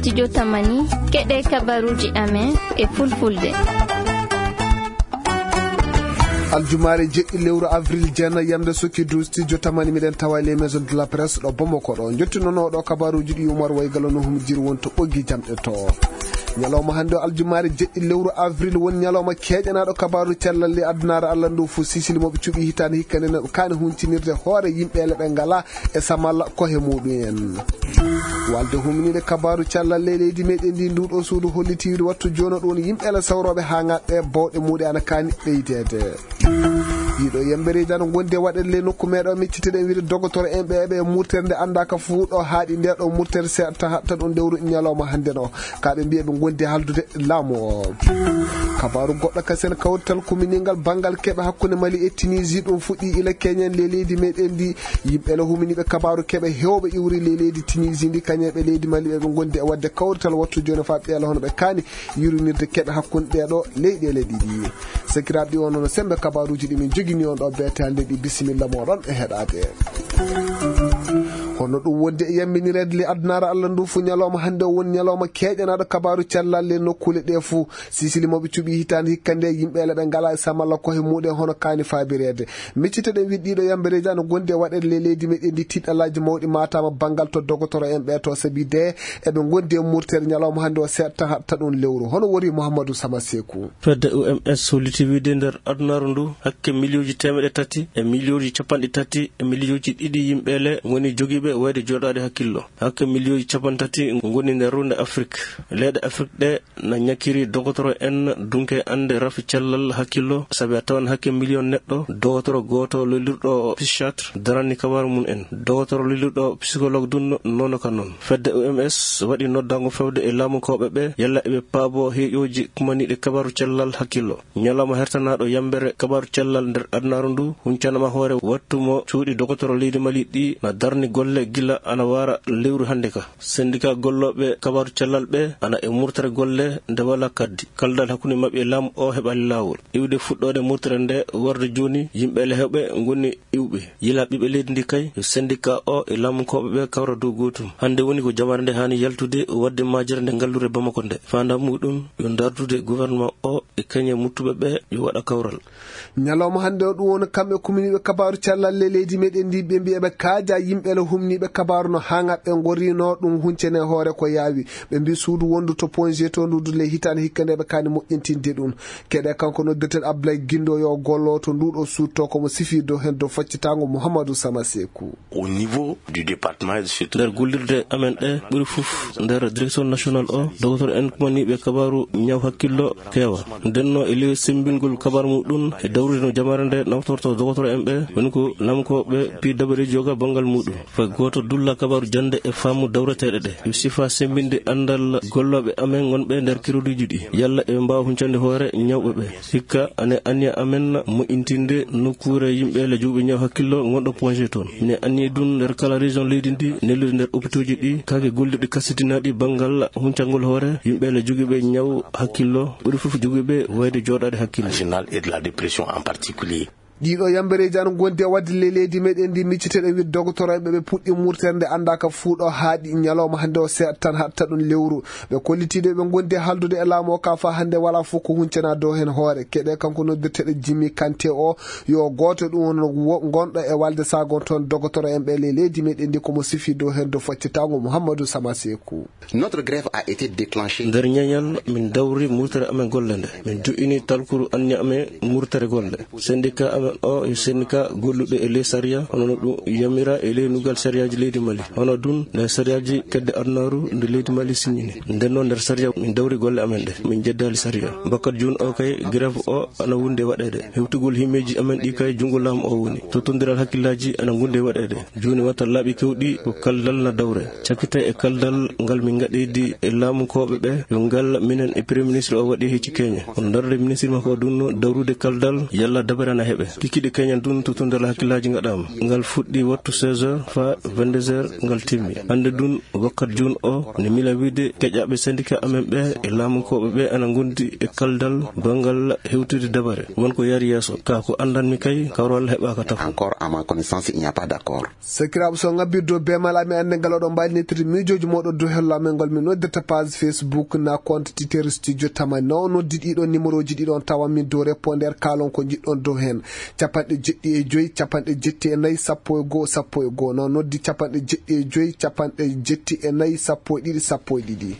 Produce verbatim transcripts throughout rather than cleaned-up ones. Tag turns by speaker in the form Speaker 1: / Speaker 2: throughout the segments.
Speaker 1: studio Tamani keɗe kabaruji amen e fulfulde.
Speaker 2: aljumare jeɗɗi lewru avril jena yamde sokki du studio Tamani miɗen tawa les maisons de la presse ɗo Bamako ɗo jottinono ɗo kabaruji ɗi Umar Waygalo no humjiri won to ɓoggi jamɗe to ñalawma hande aljumare jeɗɗi lewru avril won ñalawma keƴanaɗo kabaru cellal adunare Allah ndu fu sisili moɓe cuɓi hitande hikkande neɗɗo kane huncinirde hoore yimɓele ɓe ngala e samalla kohe muɗum en walde humnide kabaru cellal leydi meɗen ndi nduɗo suudu hollitiwde wattu joni ɗon yimɓele sawroɓe ha ŋaɗɗe bawɗe muɗe ana kani ɓeydede yiɗo yembereji ano gondi e waɗelle nokku meɗo micciteɗen wiide dogotoro en ɓe ɓe murtere nde andaka fu ɗo haaɗi nde ɗo murtere seɗta hatta ɗum lewru ñalawma hande no kaɓe mbiya ɓe gondi haldude laamu o kabaru goɗɗo kasen kawrital kuminingal bangal keɓe hakkude Mali e Tunisie ɗum fuɗɗi ila keñen le leydi meɗen ndi yimɓele huminiɓe kabaru keɓe hewɓe iwri le leydi Tunisie ndi kañeɓe leydi Mali ɓe gondi e wadde kawrital wattu joni fa ɓeela hono ɓe kaani yurinirde keɓe hakkude ɗeɗo leyɗele ɗiɗi sekiraɓe ɗi on noon sembe kabaruji ɗi min jogini on ɗo beete hande ɗi bisimilla moɗon e heɗade hono ɗum wonde e yamminirede le adunare Allah ndu fu ñalawma hande won ñalawma keƴanaɗo kabaru cellalle nokkule ɗe fu sisili moɓe cuɓi hitande hikkande yimɓele ɓe ngala e samalla koye muɗen hono kani fabirede micciteɗen wiɗ ɗiɗo yambereji ano gondi e waɗede le leydi meɗen ndi tiɗɗalaji mawɗi matama banggal to dogotoro en ɓe to saabi de eɓe gondi e murtere ñalawma hande o seɗta hatta ɗum lewru hono wori Mouhamadou Sama Sekou
Speaker 3: fedde U M S holliti wiide nder adunare ndu hakke millioji temedde tati e millioji capanɗe tati e millioji ɗiɗi yimɓele woni jogiɓe wayde joɗade hakkillo hakke millioji capan tati goni nder runde Afrique leyɗe Afrique ɗe na ñakkiri dogotoro en dunke ande rafi cellal hakkillo saabi a tawan hakke million neɗɗo dogotoro goto lolirɗo psychiatre darani kabaru mum en dogotoro lolirɗo psychologue dun nono ka noon fedde O M S waɗi noddago fewde e laamukoɓe ɓe yalla eɓe paabo heeƴoji kumaniɗe kabaru cellal hakkillo ñalawma hertanaɗo yambere kabaru cellal nder adnaru ndu huncanama hoore wattumo cuuɗi dogotoro leydi Mali ɗi na darni golle gila ana wara lewru hande ka syndicat golloɓe kabaru cellal ɓe ana e murtere golle nde wala kaddi kaldal hakkunde mabɓe e laamu o heɓali lawol iwde fuɗɗode murtere nde warde joni yimɓele hewɓe gonni iwɓe yila ɓiɓe leydi ndi kay yo syndicat o e laamukoɓe ɓe kawra dow gotum hande woni ko jamare nde hani yaltude wadde majere nde ngallure Bamako nde fanda muɗum yo dardude gouvernement o e kañe muttuɓe ɓe yo waɗa kawral
Speaker 2: ñalawma hande o ɗum woni kamɓe kuminiɓe kabaru cellal le leydi meɗen ndi ɓe mbiya ɓe kaaja yimɓele humniɓe kabaru no hangaɓe gorino ɗum huncene hoore ko yaawi ɓe mbi suudu wondu to point G to ndudu le hitande hikkande ɓe kani moƴƴintinde ɗum keɗe kanko noddirten Abdoulaye Guindo yo gollo to nduɗo suutto komo sifi dow hen dow faccitago Mouhamadou Sama Sekou
Speaker 4: au niveau du département
Speaker 3: nder gullirde amen ɗe ɓuuri foof nder direction national o dogotoro en kumaniɓe kabaru ñaw hakkillo keewa ndenno e ley sembingol kabaru muɗum e dawrude no jamare nde nawtorto dogotoro en ɓe woni ko lamkoɓe pi dabare joga bangal muɗum fa goto dulla kabaru jande e faamu dawreteɗe ɗe yo sifa sembinde andal golloɓe amen gonɓe nder kiroduji ɗi yalla eɓe mbawa huncande hoore ñawɓe ɓe hikka ane anniya amen mo intinde nokkure yimɓele juuɓe ñaw hakkillo gonɗo point toon ne anniye dun nder kala région leydi ndi nellude nder hôpitaux ji ɗi kake gollirɗe kasitinaɗi bangal huncangol hoore yimɓele joguiɓe ñaw hakkillo ɓuuri foof joguiɓe wayde joɗade hakkillo
Speaker 4: et de la dépression en particulier
Speaker 2: ɗiɗo yambereji ano gondi e wadde le leydi meɗen ndi micciteɗen wiide dogotoro en ɓe ɓe puɗɗi murtere nde andaka fuuɗo haaɗi ñalawma hande o seeɗa tan hatta ɗum lewru ɓe kollitiɗo ɓe gondi e haldude e laamu o ka fa hande wala fof ko huncana dow hen hoore keɗe kanko noddirteɗo Jimmy Kanté o yo goto ɗum gonɗo e walde sagon toon dogotoro en ɓe le leydi meɗen ndi komo sifi dow hen dow faccitago Mouhamadou Sama Sekou
Speaker 4: notre grève a été déclenchée
Speaker 3: nder ñañal min dawri murtere amen golle nde min joƴini talkuru anni amen murtere golle syndicat amen o e syndicat golluɓe e ley saria hono ɗum yamira e ley nugal sariyaji leydi Mali hono dun nder sariyaji kedde adnaru nde leydi Mali signini nden noon nder saria min dawri golle amen ɗe min jeddali saria bakkat joni o kay grève o ana wonde waɗede hewtugol himmeji amen ɗi kay jungo laamu o woni totodiral hakkillaji ana gonde waɗede joni watta laaɓi kewɗi ko kaldal na dawre cakkite e kaldal ngal min gaɗidi e laamukoɓe ɓe yo ngal minen e premier ministre o waɗi hecci keñe on darde ministre makko dunno dawrude kaldal yalla dabare ana heeɓe kikiɗe keñan dun tutundela hakkillaji gaɗama ngal fuɗɗi wattu seize heures fa vingt-deux heures ngal timmi hande dun wakkat jun o ne mila wiide keƴaɓe syndicat amen ɓe e laamukoɓe ɓe ana gondi e kaldal bangal hewtude dabare wonko yari yesso ka ko andanmi kay kawrol heɓaka tafo
Speaker 4: encore à ma connaissance il n'y a pas d'accord
Speaker 2: sakiraɓe so ngabbirdo bemal ami ande ngal oɗo mbalnitiri mijoji moɗo do hello amen ngol min noddata page Facebook na compte Twitter studio Tamani no noddi ɗiɗo numéro ji ɗiɗon tawa min do répondre kalon ko jiɗɗon do hen capanɗe jeɗɗi e joyi capanɗe jetti e nayyi sappo e goho sappo e goho no noddi capanɗe jeɗɗi e joyi capanɗe jetti e nayyi sappo e ɗiɗi sappo e ɗiɗi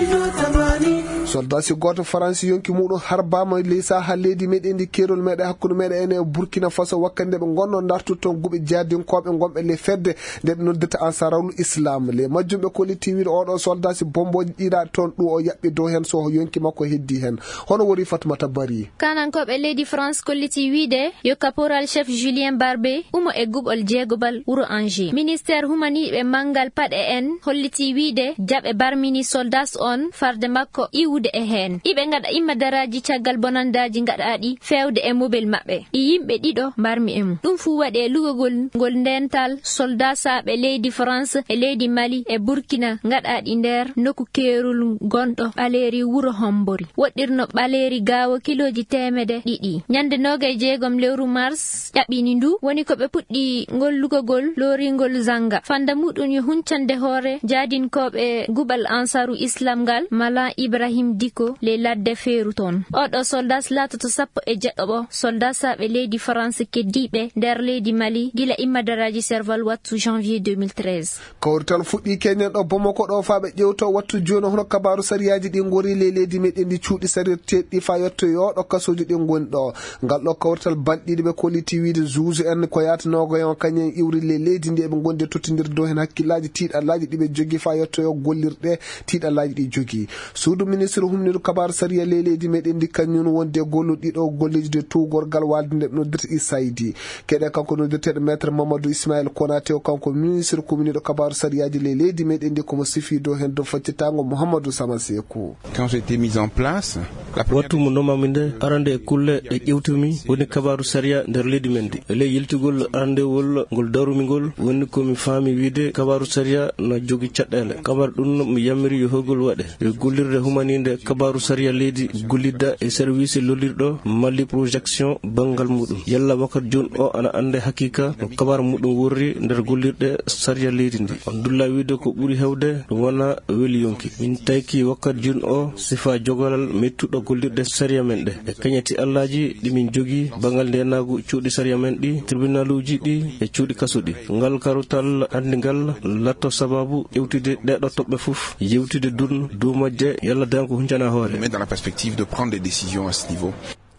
Speaker 2: soldasi goto France yonki muɗum harbama leysa ha leydi meɗen ndi kerol meɗe hakkude meɗe ene Burkina Faso wakkande ɓe gonno dartu ton guɓe jadinkoɓe gonɓe le fedde nde ɓe noddata ansarul islam le majjumɓe koliti wiide oɗo soldasi bomboji ɗiɗa ton ɗum o yaɓɓi dow hen so yonki makko heddi hen hono wori Fatoumata Bari
Speaker 1: kanankoɓe leydi France kolliti wiide yo caporal chef Julien Barbé umo e guɓol jeegobal wuro Angers ministére humaniɓe mangal paɗe en holliti wiide jaɓe barmini soldat on farde makko iwude e hen iɓe gaɗa immadaraji caggal bonandaji gaɗaɗi fewde e mobile maɓɓe ɗi yimɓe ɗiɗo mbarmi e mum ɗum fu waɗi e lugogol ngol ndental soldat saɓe leydi France e leydi Mali e Burkina gaɗaɗi nder nokku kerul gonɗo ɓaleri wuro Hombori woɗɗirno ɓaleri gawo kiloji temede ɗiɗi ñande nogay jeegom lewru mars ƴaɓini ndu woni ko ɓe puɗɗi ngol lugogol loringol zanga fanda muɗum yo huncande hoore jadinkoɓe guɓal ansaru islam ngal Malan Ibrahim Diko le ladde feeru toon oɗo soldat latoto sappo e jeɗɗoɓo soldat saɓe leydi France keddiɓe nder leydi Mali gila immadaraji serval wattu janvier deux mille treize
Speaker 2: kawrital fuɗɗi keñen ɗo Bamako ɗo fa ɓe ƴewto wattu joni hono kabaru sariyaji ɗi gori le leydi meɗen ndi cuuɗi sarirteɗi fa yetto yoɗo kasoji ɗi goni ɗo ngal ɗo kawrital balɗiɗi ɓe kolliti wiide juge en ko yatanogo yon kañen iwri le leydi ndi eɓe gondi tottidir dow hen hakkillaji tiiɗallaji ɗiɓe jogui fa yetto yo gollirɗe tiiɗallaji ɗi jogui suudu ministre humniɗo kabaru sariya le leydi meɗen ndi kañum wonde golluɗiɗo golleji de tugorgal walde nde noddirta Issaidi keɗe kanko noddirteɗo maître Mamadou Ismaël Konaté o kanko ministre kumniɗo kabaru sariyaji le leydi meɗen ndi komo sifi dow hen dow faccitango Mouhamadou Samasekou
Speaker 5: quand j'étais mis en place
Speaker 3: wattu mo nomami nde arande e kulle ɗe ƴewtumi woni kabaru sariya nder leydi men ndi e ley yiltigol arandewol ngol darumi ngol woni komi faami wiide kabaru sariya na jogi caɗɗele kabaru ɗum mi yammiri yo hogol waɗe yo gollirde humaninde kabaru sariya leydi gollidda e service lollirɗo malli projection bangal muɗum yalla wakkat joni o ana ande hakika no kabaru muɗum wurri nder gollirɗe sariya leydi ndi on dulla wiide ko ɓuuri hewde ɗum wona weeli yonki min tawki wakkat joni o sifa jogolal mettuɗo gollirɗe sariya men ɗe e kañati allaji ɗimin jogui bangal ndenagu cuuɗi sariya men ɗi tribunaluji ɗi e cuuɗi kasuɗi ngal karutal andi ngal latto sababu ƴewtude ɗeɗo toɓɓe foof yewtude dun dow majje yalla dan ko huncana hoore
Speaker 5: dans la perspective de prendre des décisions à ce niveau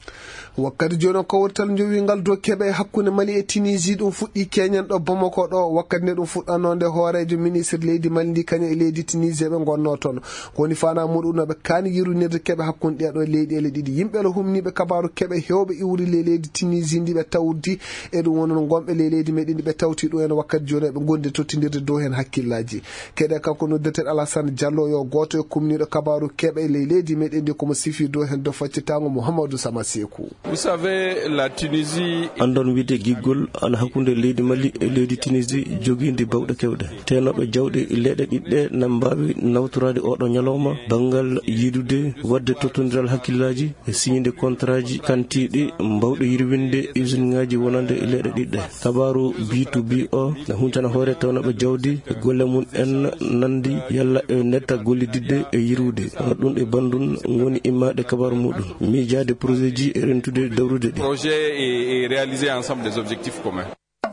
Speaker 2: wakkati joni kawrital jowingal dow keɓe hakkude Mali e Tunisie ɗum fuɗɗi keñen ɗo Bamako ɗo wakkati nde ɗum fuɗɗanode hoorejo ministre leydi Mali ndi kañum e leydi Tunisie ɓe gonno toon kowoni fana muɗum noɓe kaani yirunirde keɓe hakkude ɗeɗo leyɗele ɗiɗi yimɓe lo humniɓe kabaru keɓe hewɓe iwri le leydi Tunisie ndi ɓe tawdi e ɗum woni no gonɓe le leydi meɗen ndi ɓe tawti ɗum en wakkati joni ɓe gondi tottidirde dow hen hakkillaji keɗe kanko noddeteɗo Alassane Diallo yo goto e kumniɗo kabaru keɓe le leydi meɗen ndi komo sifi dow hen dow faccitango Mouhamadou Samasekou.
Speaker 6: Vous savez, la Tunisie
Speaker 3: andon wiide giggol ana hakkunde leydi Mali e leydi Tunisie jogindi bawɗe kewɗe tenoɓe jawɗe leɗɗe ɗiɗɗe nan mbawi nawtorade oɗo ñalawma bangal yidude wadde tottodiral hakkillaji e signde contrat ji kantiɗi mbawɗe yirwinde usine ngaji wonande e leɗɗe ɗiɗɗe kabaru B to B o ne huncana hoore tawnoɓe jawdi e golle mum en nandi yalla e netta gollididde e yirwude ɗum e bandun woni immade kabaru muɗum miijade projet ji e rentude dawrude ɗi
Speaker 6: projet et réaliser ensemble des objectifs communs.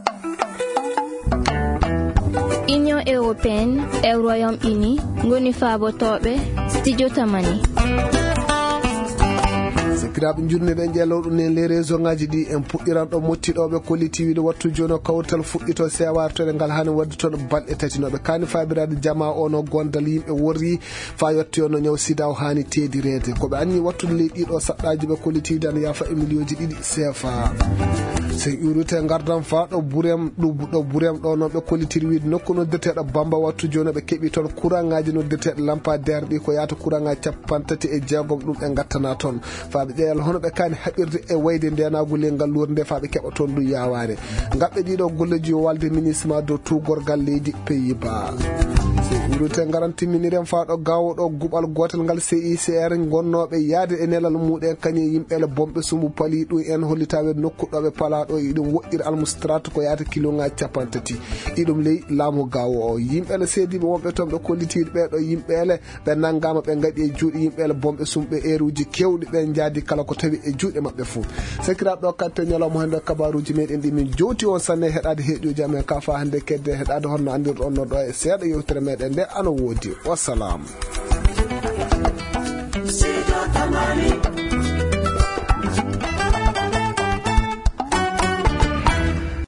Speaker 1: Union européenne e Royaume-Uni ngoni faabotoɓe studio Tamani.
Speaker 2: sakiraɓe jurneɗen ƴelloɗo nen les réseau ngaji ɗi en puɗɗiran ɗo mottiɗoɓe kolliti wiide wattu joni o kawrital fuɗɗito sewartoɗe ngal hani wadde toon balɗe tati noɓe kani fabirade jama o no gondal yimɓe worri fa yettoyo no ñaw sida o hani tedirede koɓe anni wattude ley ɗiɗo saɗɗaji ɓe kolliti wiide ana yaafa e million ji ɗiɗi C F A se urute gardan fa ɗo burem ɗo burem ɗo no ɓe kolitiri wiide nokku noddeteɗo Bamba wattu joni ɓe keeɓi toon courant ngaji noddeteɗo lampadaire ɗi ko yaata courant ngaji capantati e jeegom ɗum ɓe gattana toon faaɓe ƴeeyal hono ɓe kani haɓirde e wayde ndenagol ngal luurde nde faaɓe keɓa toon ɗum yawani gaɓɓe ɗiɗo golleji yo walde ministre dow tugorgal leydi Pays-Bas urute garantiminiren fa ɗo gawoɗo guɓal gotel ngal C I C R gonnoɓe yaade e nelal muɗen kañum yimɓele bomɓe sumbu pali ɗum en hollitaɓe nokkuɗoɓe palaɗo iɗum woɗɗiri almustrata ko yaata kiloŋaji capantati iɗum ley laamu gawo o yimɓele seediɓe wonɓe toon ɓe kollitiɗe ɓeɗo yimɓele ɓe naggama ɓe gaɗi e juuɗe yimɓele bomɓe sumɓe eruji kewɗi ɓe jaadi kala ko tawi e juuɗe mabɓe fo sakiraɓe ɗo katte ñalawma hande kabaruji meɗen ɗi min jowti on sanne heɗade heeɗuji amen ka fa hande kedde heɗade honno andirɗo on ɗo e seeɗa yewtere meɗen nde ano woodi wassalamu.